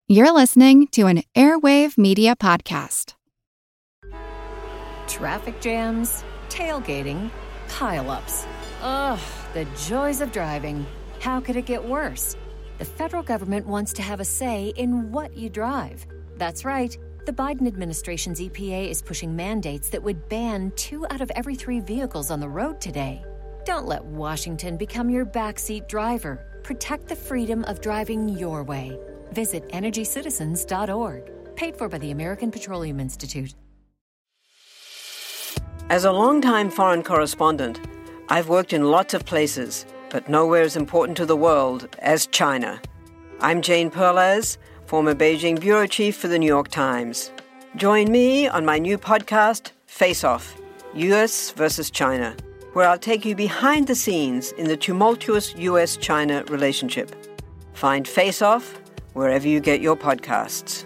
You're listening to an Airwave Media Podcast. Traffic jams, tailgating, pile-ups. Ugh, the joys of driving. How could it get worse? The federal government wants to have a say in what you drive. That's right. The Biden administration's EPA is pushing mandates that would ban 2 out of every 3 vehicles on the road today. Don't let Washington become your backseat driver. Protect the freedom of driving your way. Visit EnergyCitizens.org. Paid for by the American Petroleum Institute. As a longtime foreign correspondent, I've worked in lots of places, but nowhere as important to the world as China. I'm Jane Perlez, former Beijing bureau chief for the New York Times. Join me on my new podcast, Face Off, U.S. versus China, where I'll take you behind the scenes in the tumultuous U.S.-China relationship. Find Face Off wherever you get your podcasts.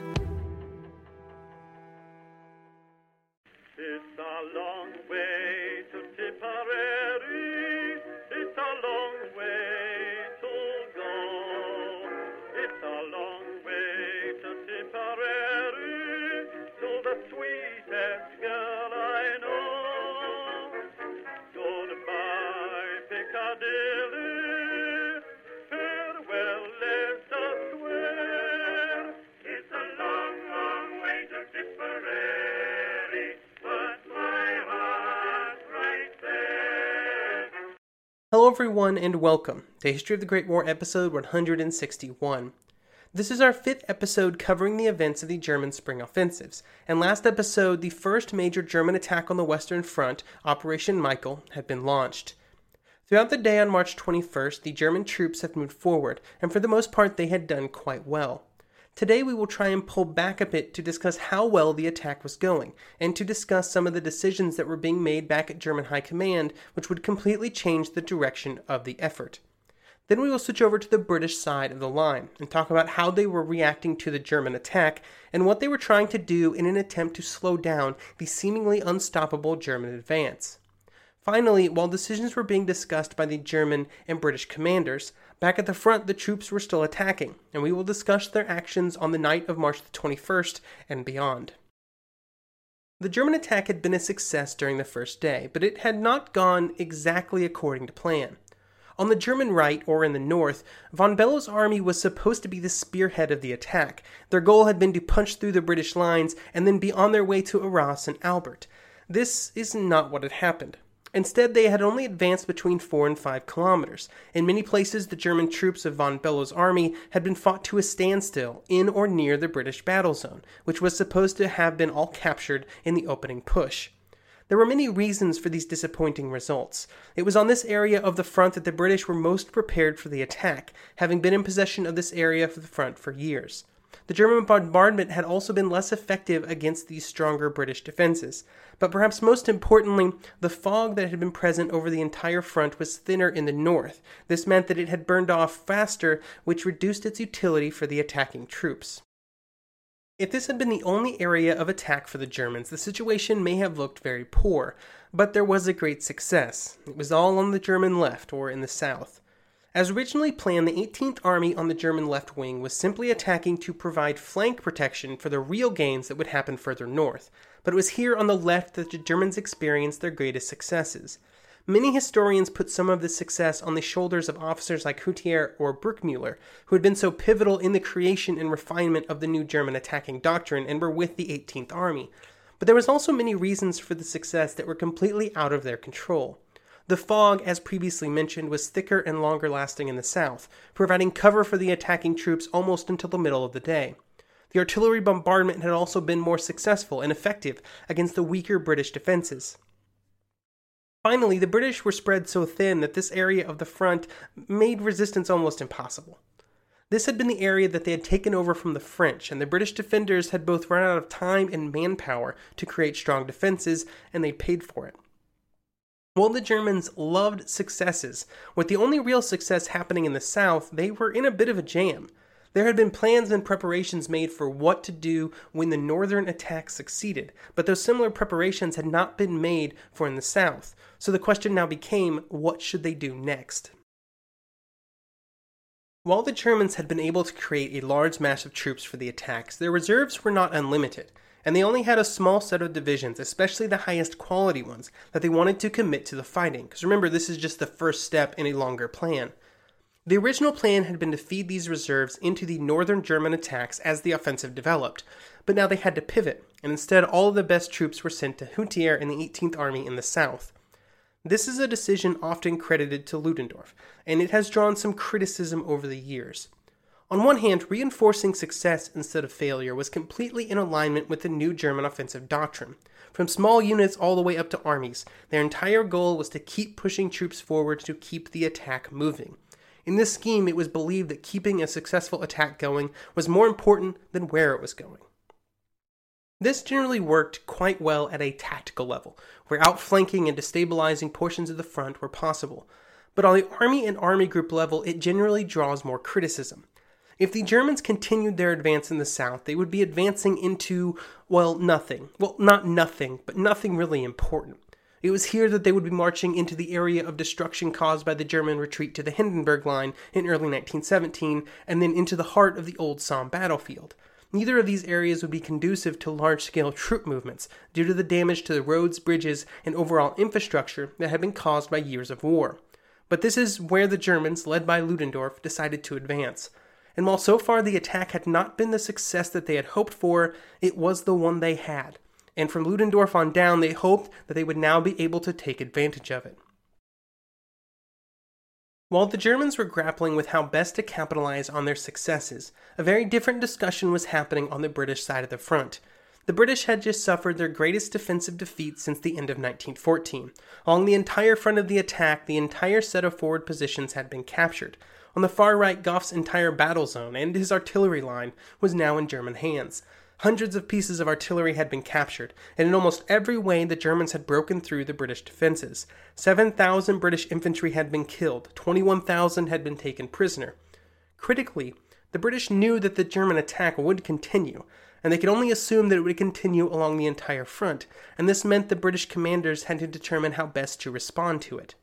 It's a long way to Tipperary. It's a long way to go. It's a long way to Tipperary, to the sweetest girl I know. Goodbye, Piccadilly. Farewell, Leicester Square. It's a long, long way to Tipperary, but my heart's right there. Hello everyone and welcome to History of the Great War episode 161. This is our 5th episode covering the events of the German spring offensives, and last episode the first major German attack on the Western Front, Operation Michael, had been launched. Throughout the day on March 21st, the German troops have moved forward, and for the most part they had done quite well. Today we will try and pull back a bit to discuss how well the attack was going, and to discuss some of the decisions that were being made back at German High Command, which would completely change the direction of the effort. Then we will switch over to the British side of the line, and talk about how they were reacting to the German attack, and what they were trying to do in an attempt to slow down the seemingly unstoppable German advance. Finally, while decisions were being discussed by the German and British commanders, back at the front the troops were still attacking, and we will discuss their actions on the night of March the 21st and beyond. The German attack had been a success during the first day, but it had not gone exactly according to plan. On the German right, or in the north, von Bellow's army was supposed to be the spearhead of the attack. Their goal had been to punch through the British lines and then be on their way to Arras and Albert. This is not what had happened. Instead, they had only advanced between 4 and 5 kilometers. In many places, the German troops of von Bellow's army had been fought to a standstill in or near the British battle zone, which was supposed to have been all captured in the opening push. There were many reasons for these disappointing results. It was on this area of the front that the British were most prepared for the attack, having been in possession of this area of the front for years. The German bombardment had also been less effective against these stronger British defenses. But perhaps most importantly, the fog that had been present over the entire front was thinner in the north. This meant that it had burned off faster, which reduced its utility for the attacking troops. If this had been the only area of attack for the Germans, the situation may have looked very poor, but there was a great success. It was all on the German left, or in the south. As originally planned, the 18th Army on the German left wing was simply attacking to provide flank protection for the real gains that would happen further north, but it was here on the left that the Germans experienced their greatest successes. Many historians put some of this success on the shoulders of officers like Hutier or Bruckmüller, who had been so pivotal in the creation and refinement of the new German attacking doctrine and were with the 18th Army. But there was also many reasons for the success that were completely out of their control. The fog, as previously mentioned, was thicker and longer lasting in the south, providing cover for the attacking troops almost until the middle of the day. The artillery bombardment had also been more successful and effective against the weaker British defenses. Finally, the British were spread so thin that this area of the front made resistance almost impossible. This had been the area that they had taken over from the French, and the British defenders had both run out of time and manpower to create strong defenses, and they paid for it. While the Germans loved successes, with the only real success happening in the south, they were in a bit of a jam. There had been plans and preparations made for what to do when the northern attack succeeded, but those similar preparations had not been made for in the south, so the question now became, what should they do next? While the Germans had been able to create a large mass of troops for the attacks, their reserves were not unlimited, and they only had a small set of divisions, especially the highest quality ones, that they wanted to commit to the fighting, because remember, this is just the first step in a longer plan. The original plan had been to feed these reserves into the northern German attacks as the offensive developed, but now they had to pivot, and instead all of the best troops were sent to Hutier and the 18th Army in the south. This is a decision often credited to Ludendorff, and it has drawn some criticism over the years. On one hand, reinforcing success instead of failure was completely in alignment with the new German offensive doctrine. From small units all the way up to armies, their entire goal was to keep pushing troops forward to keep the attack moving. In this scheme, it was believed that keeping a successful attack going was more important than where it was going. This generally worked quite well at a tactical level, where outflanking and destabilizing portions of the front were possible. But on the army and army group level, it generally draws more criticism. If the Germans continued their advance in the south, they would be advancing into, nothing. Well, not nothing, but nothing really important. It was here that they would be marching into the area of destruction caused by the German retreat to the Hindenburg Line in early 1917, and then into the heart of the Old Somme battlefield. Neither of these areas would be conducive to large-scale troop movements due to the damage to the roads, bridges, and overall infrastructure that had been caused by years of war. But this is where the Germans, led by Ludendorff, decided to advance. And while so far the attack had not been the success that they had hoped for, it was the one they had. And from Ludendorff on down, they hoped that they would now be able to take advantage of it. While the Germans were grappling with how best to capitalize on their successes, a very different discussion was happening on the British side of the front. The British had just suffered their greatest defensive defeat since the end of 1914. Along the entire front of the attack, the entire set of forward positions had been captured. On the far right, Gough's entire battle zone and his artillery line was now in German hands. Hundreds of pieces of artillery had been captured, and in almost every way the Germans had broken through the British defenses. 7,000 British infantry had been killed, 21,000 had been taken prisoner. Critically, the British knew that the German attack would continue, and they could only assume that it would continue along the entire front, and this meant the British commanders had to determine how best to respond to it.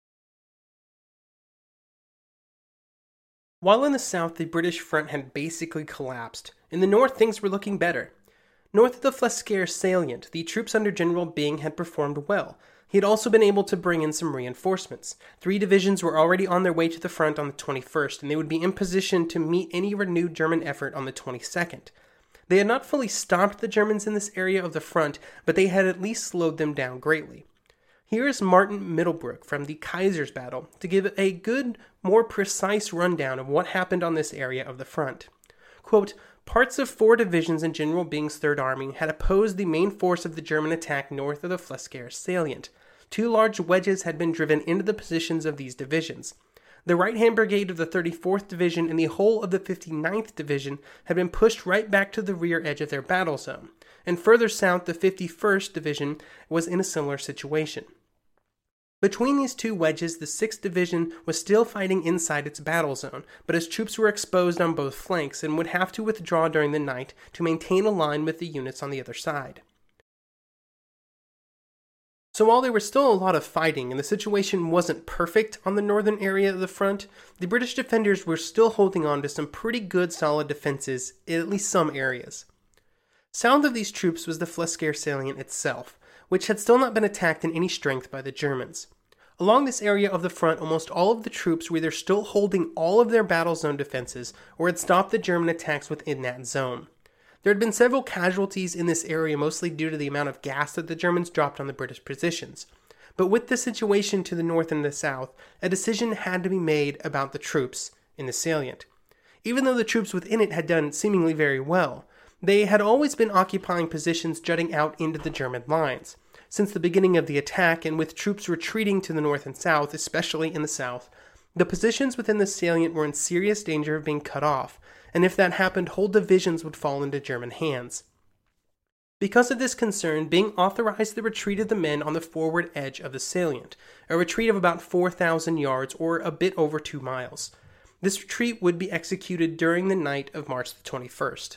While in the south, the British front had basically collapsed. In the north, things were looking better. North of the Flesquieres salient, the troops under General Byng had performed well. He had also been able to bring in some reinforcements. 3 divisions were already on their way to the front on the 21st, and they would be in position to meet any renewed German effort on the 22nd. They had not fully stopped the Germans in this area of the front, but they had at least slowed them down greatly. Here is Martin Mittelbrook from the Kaiser's battle to give a good, more precise rundown of what happened on this area of the front. Quote, parts of 4 divisions in General Byng's Third Army had opposed the main force of the German attack north of the Flesquieres salient. 2 large wedges had been driven into the positions of these divisions. The right-hand brigade of the 34th Division and the whole of the 59th Division had been pushed right back to the rear edge of their battle zone, and further south the 51st Division was in a similar situation. Between these 2 wedges, the 6th Division was still fighting inside its battle zone, but its troops were exposed on both flanks and would have to withdraw during the night to maintain a line with the units on the other side. So while there was still a lot of fighting and the situation wasn't perfect on the northern area of the front, the British defenders were still holding on to some pretty good solid defenses in at least some areas. South of these troops was the Flesquieres salient itself, which had still not been attacked in any strength by the Germans. Along this area of the front, almost all of the troops were either still holding all of their battle zone defenses or had stopped the German attacks within that zone. There had been several casualties in this area, mostly due to the amount of gas that the Germans dropped on the British positions. But with the situation to the north and the south, a decision had to be made about the troops in the salient. Even though the troops within it had done seemingly very well, they had always been occupying positions jutting out into the German lines. Since the beginning of the attack, and with troops retreating to the north and south, especially in the south, the positions within the salient were in serious danger of being cut off, and if that happened, whole divisions would fall into German hands. Because of this concern, Byng authorized the retreat of the men on the forward edge of the salient, a retreat of about 4,000 yards or a bit over 2 miles. This retreat would be executed during the night of March the 21st.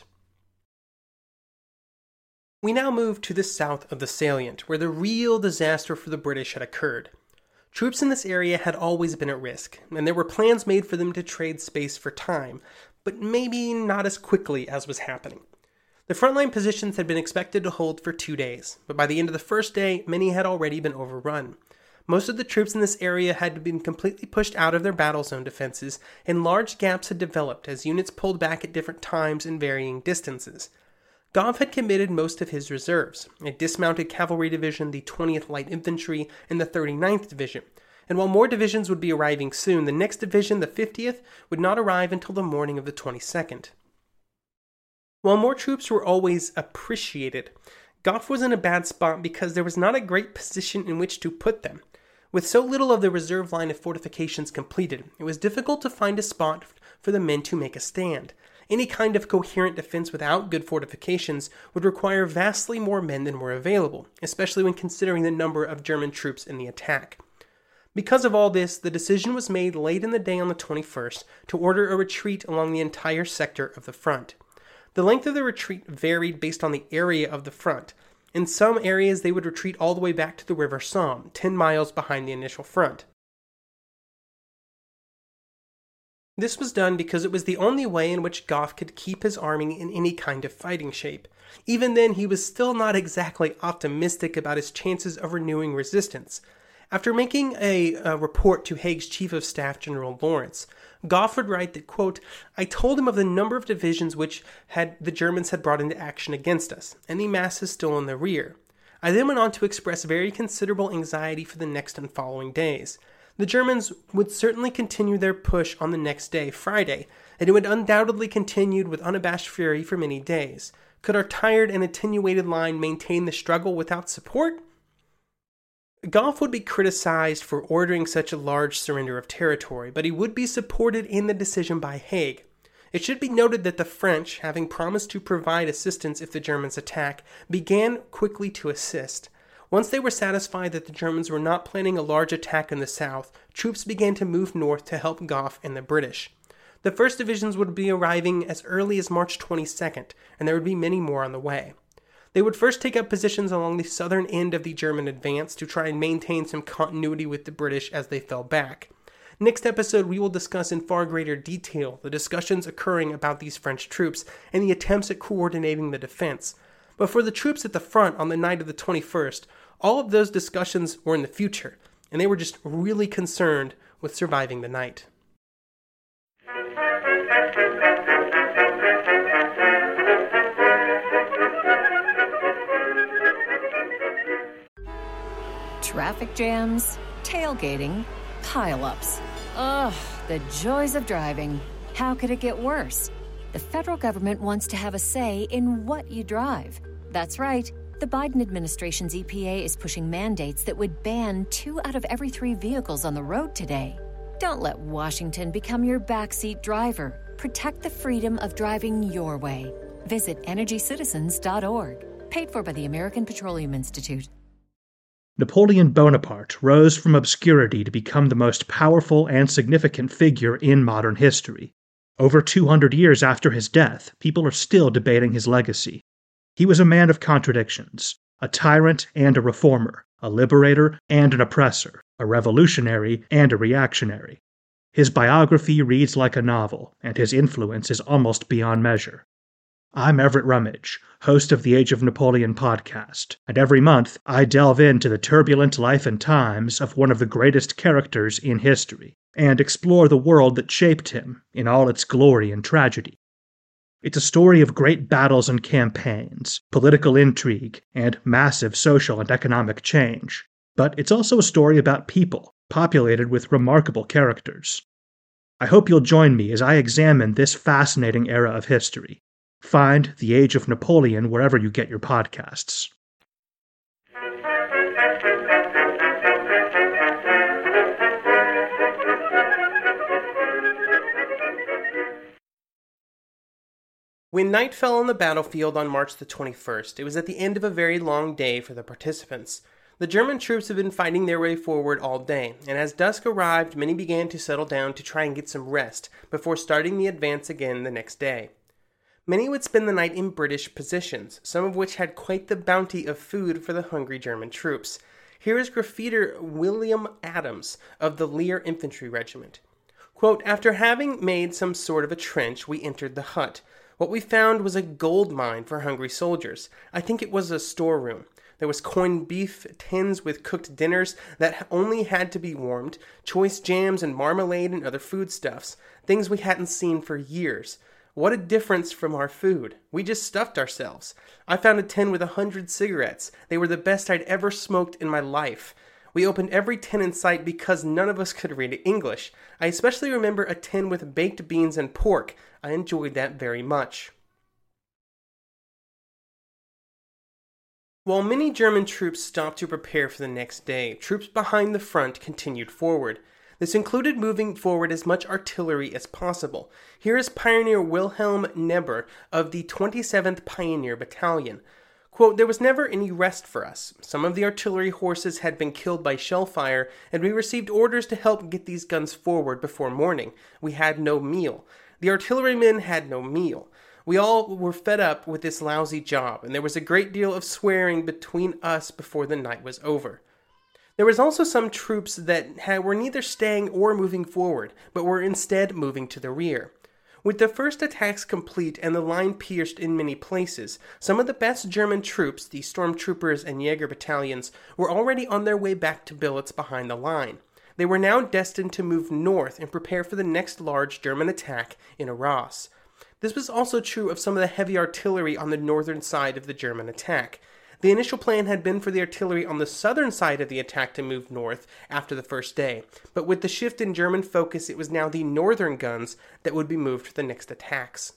We now move to the south of the salient, where the real disaster for the British had occurred. Troops in this area had always been at risk, and there were plans made for them to trade space for time, but maybe not as quickly as was happening. The frontline positions had been expected to hold for 2 days, but by the end of the first day, many had already been overrun. Most of the troops in this area had been completely pushed out of their battle zone defenses, and large gaps had developed as units pulled back at different times and varying distances. Gough had committed most of his reserves, a dismounted cavalry division, the 20th Light Infantry, and the 39th Division, and while more divisions would be arriving soon, the next division, the 50th, would not arrive until the morning of the 22nd. While more troops were always appreciated, Gough was in a bad spot because there was not a great position in which to put them. With so little of the reserve line of fortifications completed, it was difficult to find a spot for the men to make a stand. Any kind of coherent defense without good fortifications would require vastly more men than were available, especially when considering the number of German troops in the attack. Because of all this, the decision was made late in the day on the 21st to order a retreat along the entire sector of the front. The length of the retreat varied based on the area of the front. In some areas, they would retreat all the way back to the River Somme, 10 miles behind the initial front. This was done because it was the only way in which Gough could keep his army in any kind of fighting shape. Even then, he was still not exactly optimistic about his chances of renewing resistance. After making a report to Haig's Chief of Staff, General Lawrence, Gough would write that, quote, "I told him of the number of divisions which the Germans had brought into action against us, and the masses still in the rear. I then went on to express very considerable anxiety for the next and following days. The Germans would certainly continue their push on the next day, Friday, and it would undoubtedly continue with unabashed fury for many days. Could our tired and attenuated line maintain the struggle without support?" Gough would be criticized for ordering such a large surrender of territory, but he would be supported in the decision by Haig. It should be noted that the French, having promised to provide assistance if the Germans attack, began quickly to assist. Once they were satisfied that the Germans were not planning a large attack in the south, troops began to move north to help Gough and the British. The first divisions would be arriving as early as March 22nd, and there would be many more on the way. They would first take up positions along the southern end of the German advance to try and maintain some continuity with the British as they fell back. Next episode, we will discuss in far greater detail the discussions occurring about these French troops and the attempts at coordinating the defense. But for the troops at the front on the night of the 21st, all of those discussions were in the future, and they were just really concerned with surviving the night. Traffic jams, tailgating, pile-ups. Ugh, the joys of driving. How could it get worse? The federal government wants to have a say in what you drive. That's right. The Biden administration's EPA is pushing mandates that would ban 2 out of every 3 vehicles on the road today. Don't let Washington become your backseat driver. Protect the freedom of driving your way. Visit EnergyCitizens.org. Paid for by the American Petroleum Institute. Napoleon Bonaparte rose from obscurity to become the most powerful and significant figure in modern history. Over 200 years after his death, people are still debating his legacy. He was a man of contradictions, a tyrant and a reformer, a liberator and an oppressor, a revolutionary and a reactionary. His biography reads like a novel, and his influence is almost beyond measure. I'm Everett Rummage, host of the Age of Napoleon podcast, and every month I delve into the turbulent life and times of one of the greatest characters in history, and explore the world that shaped him in all its glory and tragedy. It's a story of great battles and campaigns, political intrigue, and massive social and economic change. But it's also a story about people, populated with remarkable characters. I hope you'll join me as I examine this fascinating era of history. Find The Age of Napoleon wherever you get your podcasts. When night fell on the battlefield on March the 21st, it was at the end of a very long day for the participants. The German troops had been fighting their way forward all day, and as dusk arrived, many began to settle down to try and get some rest before starting the advance again the next day. Many would spend the night in British positions, some of which had quite the bounty of food for the hungry German troops. Here is graffiter William Adams of the Lear Infantry Regiment. Quote, "After having made some sort of a trench, we entered the hut. What we found was a gold mine for hungry soldiers. I think it was a storeroom. There was corned beef, tins with cooked dinners that only had to be warmed, choice jams and marmalade and other foodstuffs, things we hadn't seen for years. What a difference from our food. We just stuffed ourselves. I found a tin with 100 cigarettes. They were the best I'd ever smoked in my life. We opened every tin in sight because none of us could read English. I especially remember a tin with baked beans and pork. I enjoyed that very much." While many German troops stopped to prepare for the next day, troops behind the front continued forward. This included moving forward as much artillery as possible. Here is Pioneer Wilhelm Neber of the 27th Pioneer Battalion. Quote, "There was never any rest for us. Some of the artillery horses had been killed by shell fire, and we received orders to help get these guns forward before morning. We had no meal. The artillerymen had no meal. We all were fed up with this lousy job, and there was a great deal of swearing between us before the night was over." There was also some troops that were neither staying or moving forward, but were instead moving to the rear. With the first attacks complete and the line pierced in many places, some of the best German troops, the stormtroopers and Jaeger battalions, were already on their way back to billets behind the line. They were now destined to move north and prepare for the next large German attack in Arras. This was also true of some of the heavy artillery on the northern side of the German attack. The initial plan had been for the artillery on the southern side of the attack to move north after the first day, but with the shift in German focus, it was now the northern guns that would be moved for the next attacks.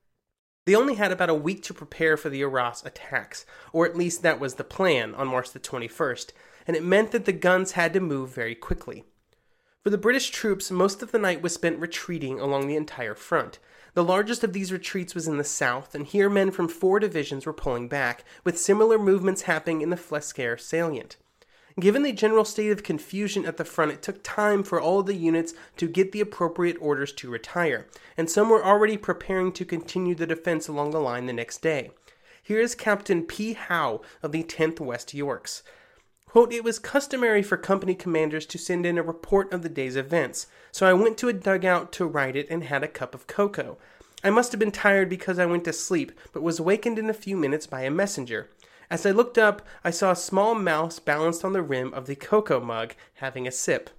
They only had about a week to prepare for the Arras attacks, or at least that was the plan on March the 21st, and it meant that the guns had to move very quickly. For the British troops, most of the night was spent retreating along the entire front. The largest of these retreats was in the south, and here men from 4 divisions were pulling back, with similar movements happening in the Flesquieres salient. Given the general state of confusion at the front, it took time for all of the units to get the appropriate orders to retire, and some were already preparing to continue the defense along the line the next day. Here is Captain P. Howe of the 10th West Yorks. Quote, "It was customary for company commanders to send in a report of the day's events, so I went to a dugout to write it and had a cup of cocoa. I must have been tired because I went to sleep, but was awakened in a few minutes by a messenger. As I looked up, I saw a small mouse balanced on the rim of the cocoa mug, having a sip."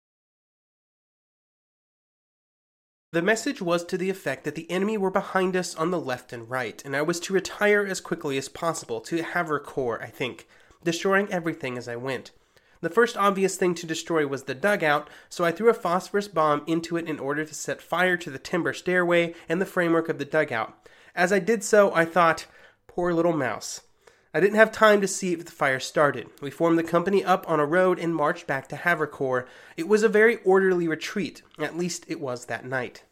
The message was to the effect that the enemy were behind us on the left and right, and I was to retire as quickly as possible, to Havrecourt, I think, destroying everything as I went. The first obvious thing to destroy was the dugout, so I threw a phosphorus bomb into it in order to set fire to the timber stairway and the framework of the dugout. As I did so, I thought, poor little mouse. I didn't have time to see if the fire started. We formed the company up on a road and marched back to Havrecourt. It was a very orderly retreat, at least it was that night.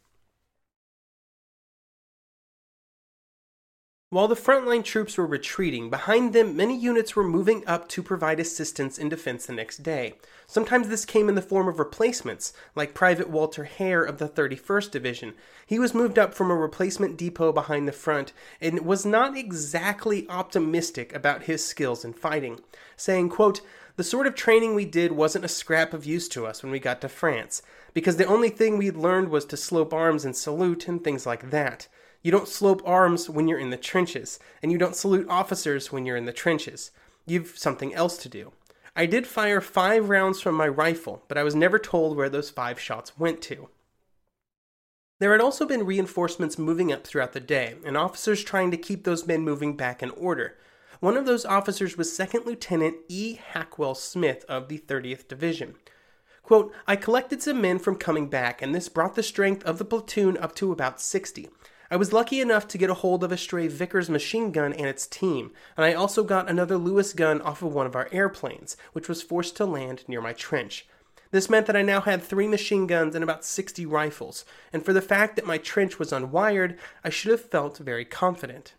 While the frontline troops were retreating, behind them many units were moving up to provide assistance in defense the next day. Sometimes this came in the form of replacements, like Private Walter Hare of the 31st Division. He was moved up from a replacement depot behind the front and was not exactly optimistic about his skills in fighting, saying, quote, "The sort of training we did wasn't a scrap of use to us when we got to France, because the only thing we'd learned was to slope arms and salute and things like that. You don't slope arms when you're in the trenches, and you don't salute officers when you're in the trenches. You've something else to do. I did fire 5 rounds from my rifle, but I was never told where those 5 shots went to." There had also been reinforcements moving up throughout the day, and officers trying to keep those men moving back in order. One of those officers was 2nd Lieutenant E. Hackwell Smith of the 30th Division. Quote, "I collected some men from coming back, and this brought the strength of the platoon up to about 60. I was lucky enough to get a hold of a stray Vickers machine gun and its team, and I also got another Lewis gun off of one of our airplanes, which was forced to land near my trench. This meant that I now had 3 machine guns and about 60 rifles, and for the fact that my trench was unwired, I should have felt very confident."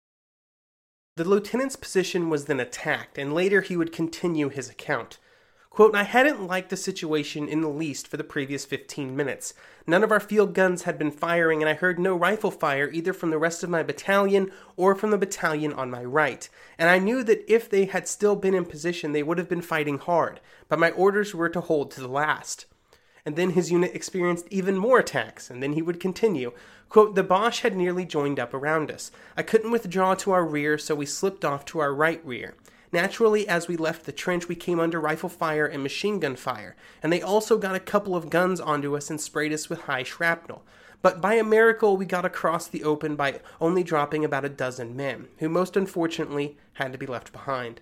The lieutenant's position was then attacked, and later he would continue his account. Quote, I hadn't liked the situation in the least for the previous 15 minutes. None of our field guns had been firing, and I heard no rifle fire either from the rest of my battalion or from the battalion on my right. And I knew that if they had still been in position, they would have been fighting hard, but my orders were to hold to the last. And then his unit experienced even more attacks, and then he would continue. Quote, the Boche had nearly joined up around us. I couldn't withdraw to our rear, so we slipped off to our right rear. Naturally, as we left the trench, we came under rifle fire and machine gun fire, and they also got a couple of guns onto us and sprayed us with high shrapnel. But by a miracle, we got across the open by only dropping about a dozen men, who most unfortunately had to be left behind.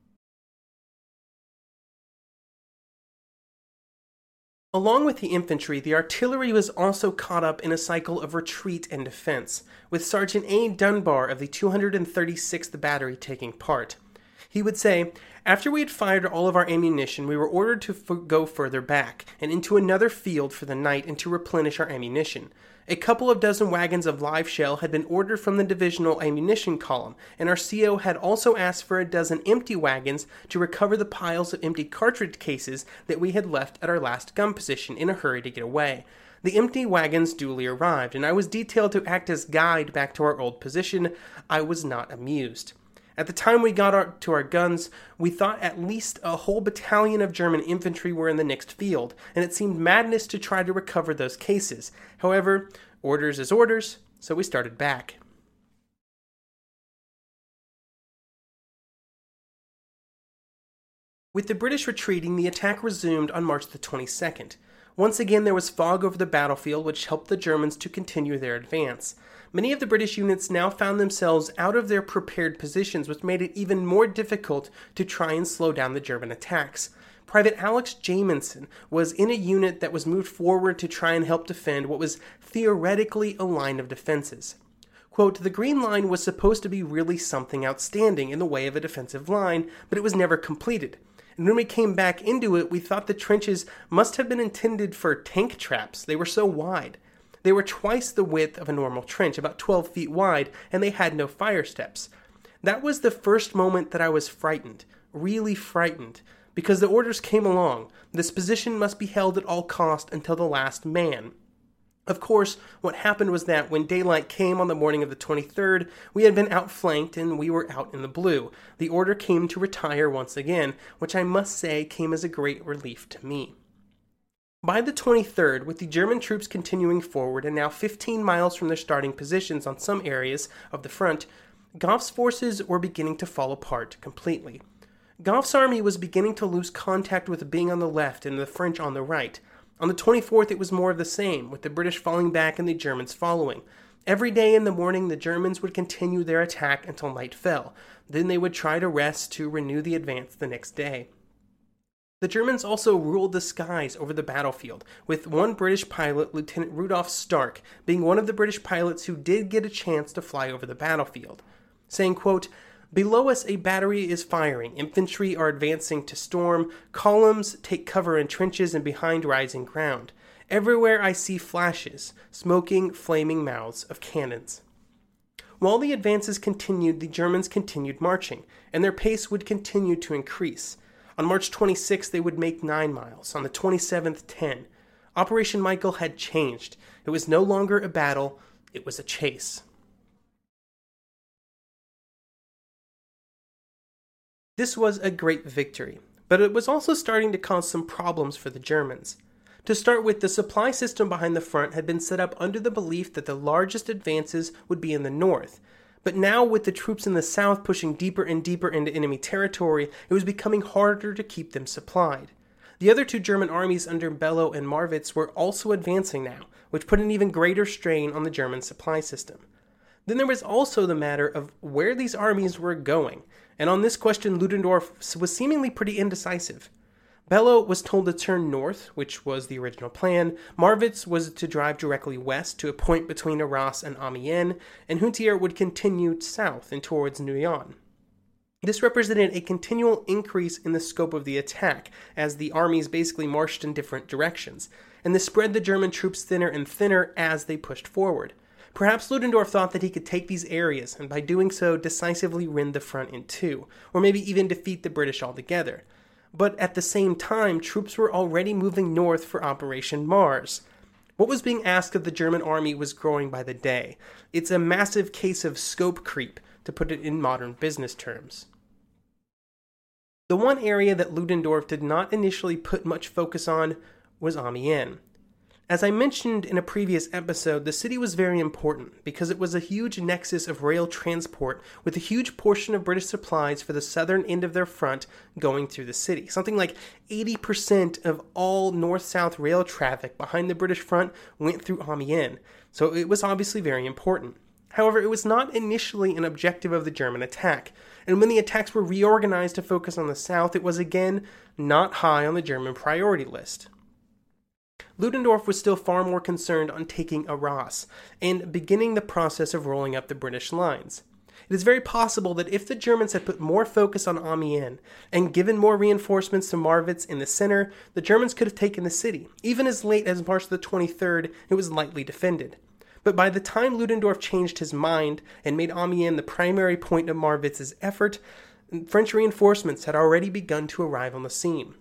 Along with the infantry, the artillery was also caught up in a cycle of retreat and defense, with Sergeant A. Dunbar of the 236th Battery taking part. He would say, after we had fired all of our ammunition, we were ordered to go further back, and into another field for the night and to replenish our ammunition. A couple of dozen wagons of live shell had been ordered from the divisional ammunition column, and our CO had also asked for a dozen empty wagons to recover the piles of empty cartridge cases that we had left at our last gun position in a hurry to get away. The empty wagons duly arrived, and I was detailed to act as guide back to our old position. I was not amused. At the time we got to our guns, we thought at least a whole battalion of German infantry were in the next field, and it seemed madness to try to recover those cases. However, orders is orders, so we started back. With the British retreating, the attack resumed on March the 22nd. Once again, there was fog over the battlefield, which helped the Germans to continue their advance. Many of the British units now found themselves out of their prepared positions, which made it even more difficult to try and slow down the German attacks. Private Alex Jamison was in a unit that was moved forward to try and help defend what was theoretically a line of defenses. Quote, the Green Line was supposed to be really something outstanding in the way of a defensive line, but it was never completed. And when we came back into it, we thought the trenches must have been intended for tank traps. They were so wide. They were twice the width of a normal trench, about 12 feet wide, and they had no fire steps. That was the first moment that I was frightened, really frightened, because the orders came along. This position must be held at all cost until the last man. Of course, what happened was that when daylight came on the morning of the 23rd, we had been outflanked and we were out in the blue. The order came to retire once again, which I must say came as a great relief to me. By the 23rd, with the German troops continuing forward and now 15 miles from their starting positions on some areas of the front, Gough's forces were beginning to fall apart completely. Gough's army was beginning to lose contact with Byng on the left and the French on the right. On the 24th, it was more of the same, with the British falling back and the Germans following. Every day in the morning, the Germans would continue their attack until night fell. Then they would try to rest to renew the advance the next day. The Germans also ruled the skies over the battlefield, with one British pilot, Lieutenant Rudolf Stark, being one of the British pilots who did get a chance to fly over the battlefield, saying, quote, below us a battery is firing, infantry are advancing to storm, columns take cover in trenches and behind rising ground. Everywhere I see flashes, smoking, flaming mouths of cannons. While the advances continued, the Germans continued marching, and their pace would continue to increase. On March 26th, they would make 9 miles. On the 27th, 10. Operation Michael had changed. It was no longer a battle, it was a chase. This was a great victory, but it was also starting to cause some problems for the Germans. To start with, the supply system behind the front had been set up under the belief that the largest advances would be in the north. But now, with the troops in the south pushing deeper and deeper into enemy territory, it was becoming harder to keep them supplied. The other two German armies under Bellow and Marwitz were also advancing now, which put an even greater strain on the German supply system. Then there was also the matter of where these armies were going, and on this question Ludendorff was seemingly pretty indecisive. Bellow was told to turn north, which was the original plan. Marwitz was to drive directly west to a point between Arras and Amiens, and Huntier would continue south and towards Noyon. This represented a continual increase in the scope of the attack, as the armies basically marched in different directions, and this spread the German troops thinner and thinner as they pushed forward. Perhaps Ludendorff thought that he could take these areas, and by doing so decisively rend the front in two, or maybe even defeat the British altogether. But at the same time, troops were already moving north for Operation Mars. What was being asked of the German army was growing by the day. It's a massive case of scope creep, to put it in modern business terms. The one area that Ludendorff did not initially put much focus on was Amiens. As I mentioned in a previous episode, the city was very important because it was a huge nexus of rail transport with a huge portion of British supplies for the southern end of their front going through the city. Something like 80% of all north-south rail traffic behind the British front went through Amiens, so it was obviously very important. However, it was not initially an objective of the German attack, and when the attacks were reorganized to focus on the south, it was again not high on the German priority list. Ludendorff was still far more concerned on taking Arras and beginning the process of rolling up the British lines. It is very possible that if the Germans had put more focus on Amiens and given more reinforcements to Marwitz in the center, the Germans could have taken the city. Even as late as March the 23rd, it was lightly defended. But by the time Ludendorff changed his mind and made Amiens the primary point of Marwitz's effort, French reinforcements had already begun to arrive on the scene.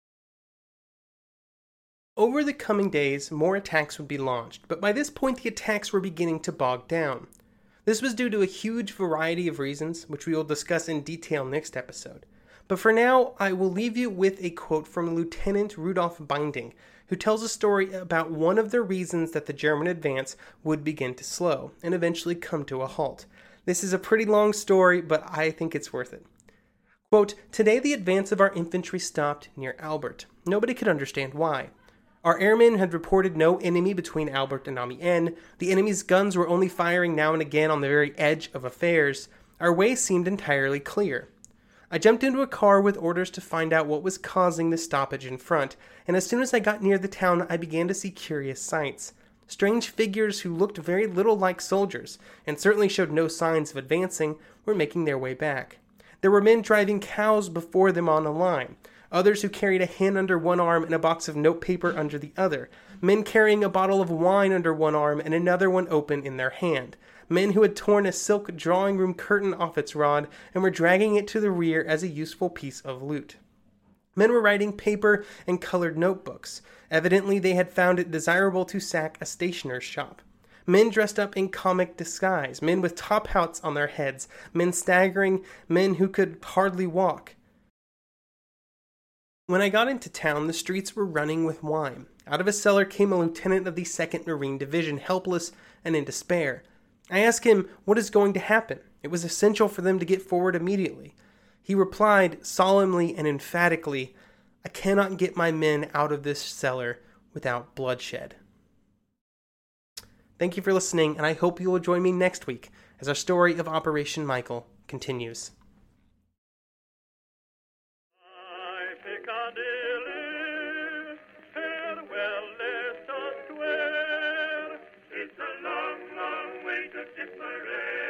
Over the coming days, more attacks would be launched, but by this point the attacks were beginning to bog down. This was due to a huge variety of reasons, which we will discuss in detail next episode. But for now, I will leave you with a quote from Lieutenant Rudolf Binding, who tells a story about one of the reasons that the German advance would begin to slow, and eventually come to a halt. This is a pretty long story, but I think it's worth it. Quote, "Today the advance of our infantry stopped near Albert. Nobody could understand why. Our airmen had reported no enemy between Albert and Amiens. The enemy's guns were only firing now and again on the very edge of affairs. Our way seemed entirely clear. I jumped into a car with orders to find out what was causing the stoppage in front, and as soon as I got near the town, I began to see curious sights. Strange figures who looked very little like soldiers, and certainly showed no signs of advancing, were making their way back. There were men driving cows before them on a line, others who carried a hen under one arm and a box of notepaper under the other, men carrying a bottle of wine under one arm and another one open in their hand, men who had torn a silk drawing-room curtain off its rod and were dragging it to the rear as a useful piece of loot. Men were writing paper and colored notebooks. Evidently they had found it desirable to sack a stationer's shop. Men dressed up in comic disguise, men with top hats on their heads, men staggering, men who could hardly walk. When I got into town, the streets were running with wine. Out of a cellar came a lieutenant of the 2nd Marine Division, helpless and in despair. I asked him what is going to happen. It was essential for them to get forward immediately. He replied solemnly and emphatically, "I cannot get my men out of this cellar without bloodshed." Thank you for listening, and I hope you will join me next week as our story of Operation Michael continues. Piccadilly, farewell, let us swear. It's a long, long way to Tipperary.